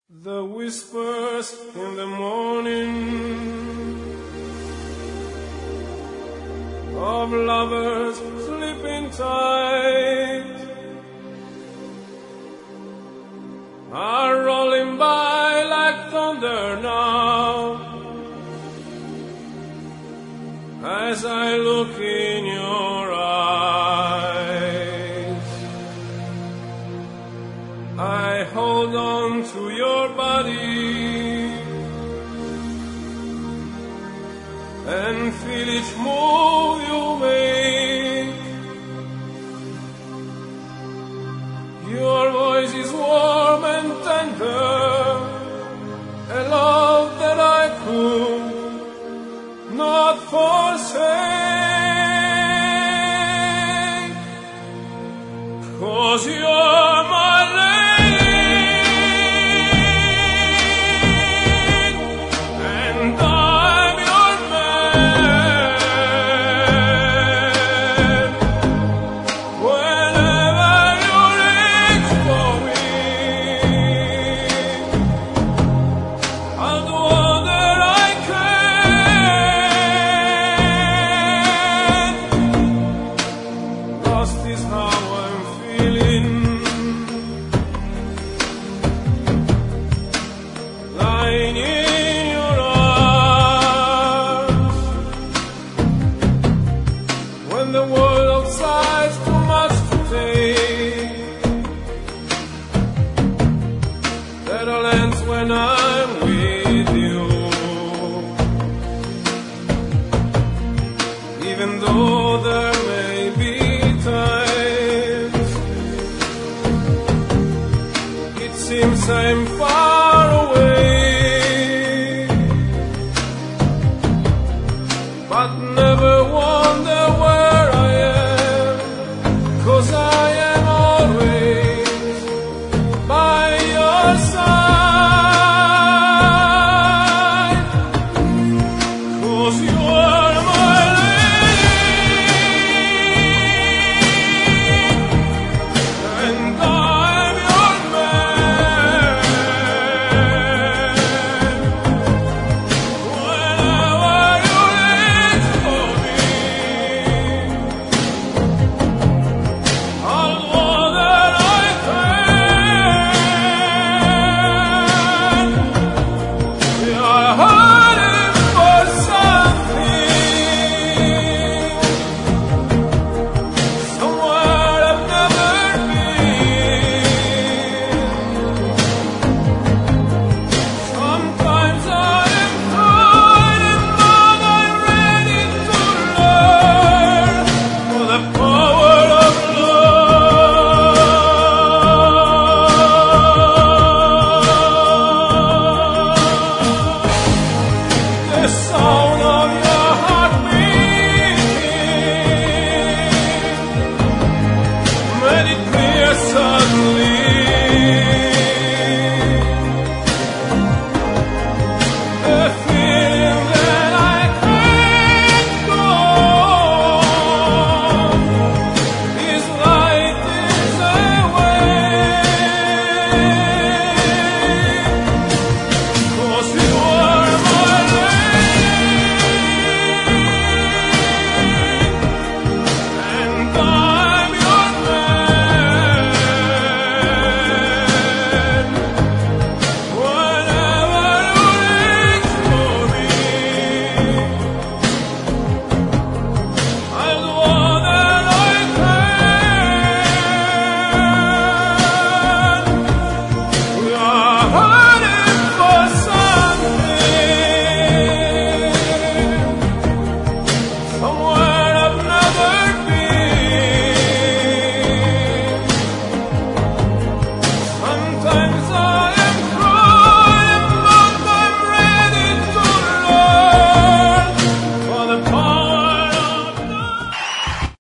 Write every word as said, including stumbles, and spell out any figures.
The whispers in the morning of lovers sleeping tight are rolling by like thunder now as I look in your eyes. I hold on to your body and feel each move you make. Your voice is warm and tender, a love that I could not forsake, 'cause you're my lady and I'm your man. Whenever you reach for me, I'll do all that I can. Lost is how I'm feeling, lying in your arms, when the world outside's too much to take. That all ends when I'm with you, even though there may be times it seems I'm